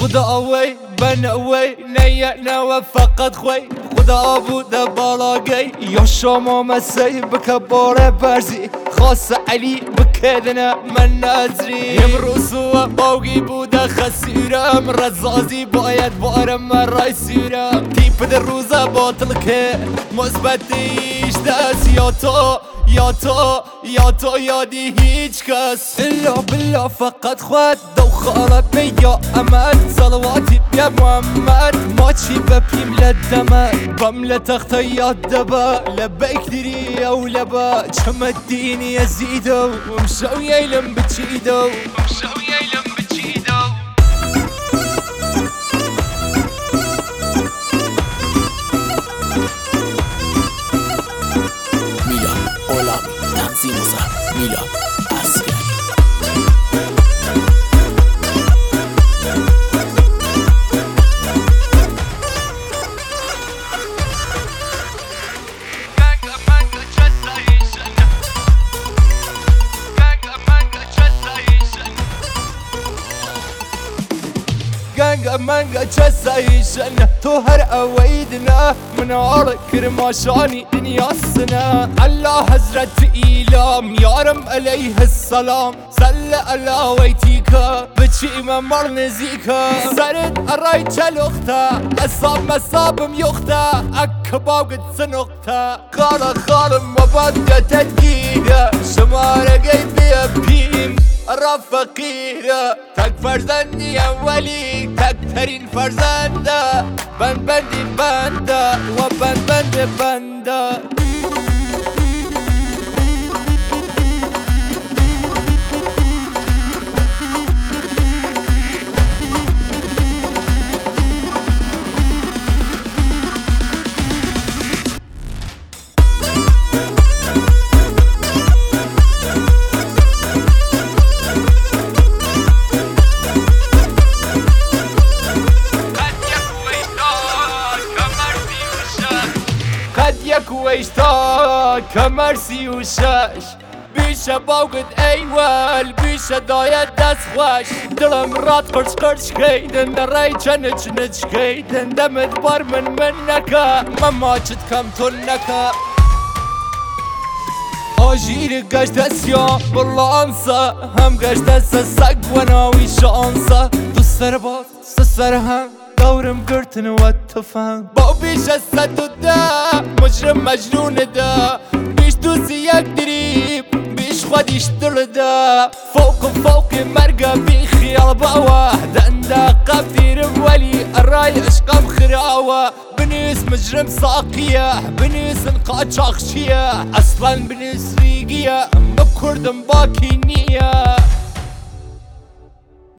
خدا وي بنا وي نينا فقط خوي خدا بود بالاقي يا شما مسي بكبار برزي خاص علي بكدنا من نازري امروز باقي بود خسيرم رزازي باید بارم رای سيرم تيب در روزا باطل که مثبتیش دست یا تو یادی هیچ کس الا بالله فقط خود دو خالت بیا امد صلواتي بیا محمد ما چی بپیم لدمد بملة تخت یاد دبا لبيك دري او لبا چم الدين يزيدو ومشو يلم بتشيدو تنظیم میلا عسکری گنگ منگا چسایشن تو هر اویدنا منار کرماشانی دنیاسنا الله حضرت ایلام یارم علیه السلام صل علی ویتیکا بچی ممر نزیکا سرد ارای چلوختا اصاب مصابم یختا اکباقت سنختا خالم مبادة تدگیره شماره گیبی بیم را فقیره تک فرزندی اولی تک ترین فرزنده بندی بنده و بنده كويشتا كمرسي وشاش بيشا باوقد ايوال بيشا دايت دست خوش دلم رات قرش كيدن راي جنج كيدن دمت بار منكا ماما جد كم تنكا آجير قشت اسيا بالله انسى هم قشت اسا سق وناوي شانسا دو سرباز سرهم دورم قرتن واتفهم باو بيش السد دا مجرم مجنون دا بيش دوسي يقدريب بيش خديش دا فوق مرقة بخيال بواحد عندها قبدير ولي الراي اشقام خراوة بنيس مجرم ساقية بنيس نقاط شاخشية اصلا بنيس ريقية بكردم باكي نية